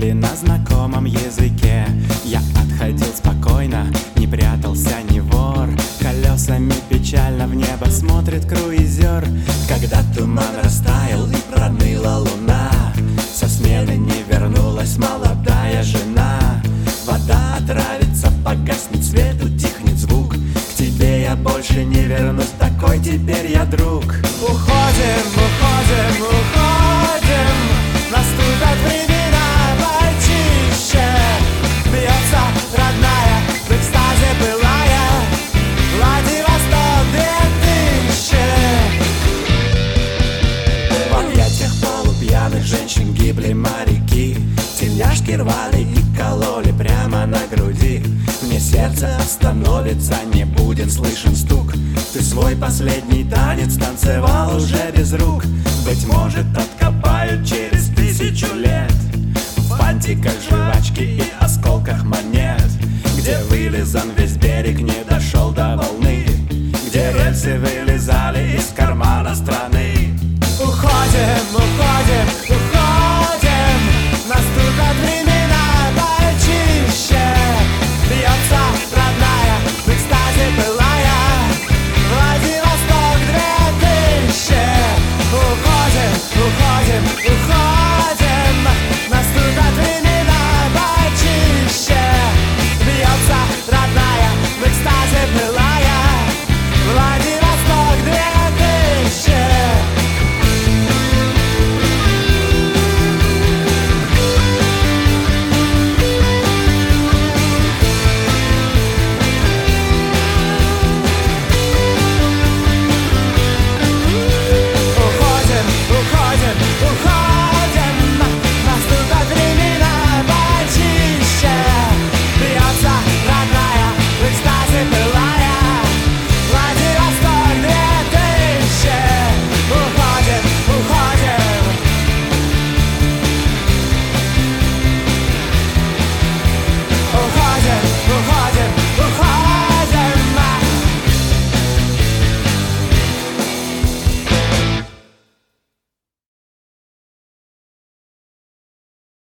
говорили на знакомом языке. Я отходил спокойно, не прятался ни вор. Колесами печально в небо смотрит круизер. Когда туман растаял и проныла луна, со смены не вернулась молодая жена. Вода отравится, погаснет свет, утихнет звук. К тебе я больше не вернусь, такой теперь я друг. Уходим, уходим, уходим, наступят времена почище. Бьется родная, в экстазе былая, Владивосток 2000. В объятиях полупьяных женщин гибли моряки. Тельняшки рвали и кололи прямо на груди. Мне сердце остановится, не будет слышен стук. Ты свой последний танец танцевал уже без рук. Быть может, откопают через 1000 лет в фантиках жвачки и осколках монет, где вылизан весь